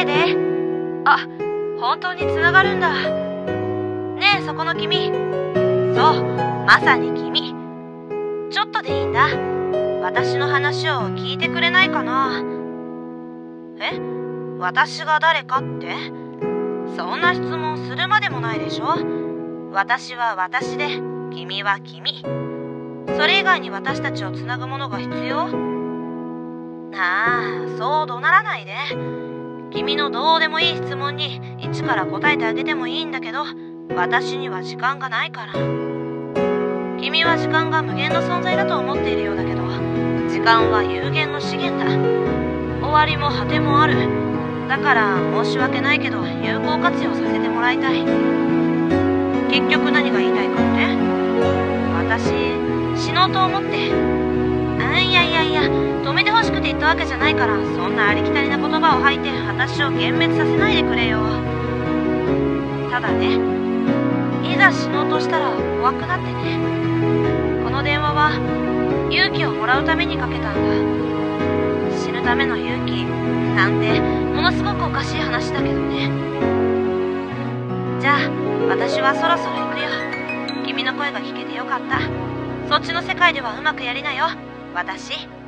でで。あ、本当に繋がるんだ。ねえ、そこの君。そう、まさに君。ちょっとでいいんだ。私の話を聞いてくれないかな。え？私が誰かって？そんな質問するまでもないでしょ。私は私で、君は君。それ以外に私たちをつなぐものが必要？ああ、そう怒鳴らないで。君のどうでもいい質問に一から答えてあげてもいいんだけど、私には時間がないから。君は時間が無限の存在だと思っているようだけど、時間は有限の資源だ。終わりも果てもある。だから申し訳ないけど有効活用させてもらいたい。結局何が言いたいかって？私、死のうと思って。いや、止めてほしくて言ったわけじゃないから、そんなありきたりな言葉を吐いて私を幻滅させないでくれよ。ただね、いざ死のうとしたら怖くなってね。この電話は勇気をもらうためにかけたんだ。死ぬための勇気なんてものすごくおかしい話だけどね。じゃあ私はそろそろ行くよ。君の声が聞けてよかった。そっちの世界ではうまくやりなよ、私。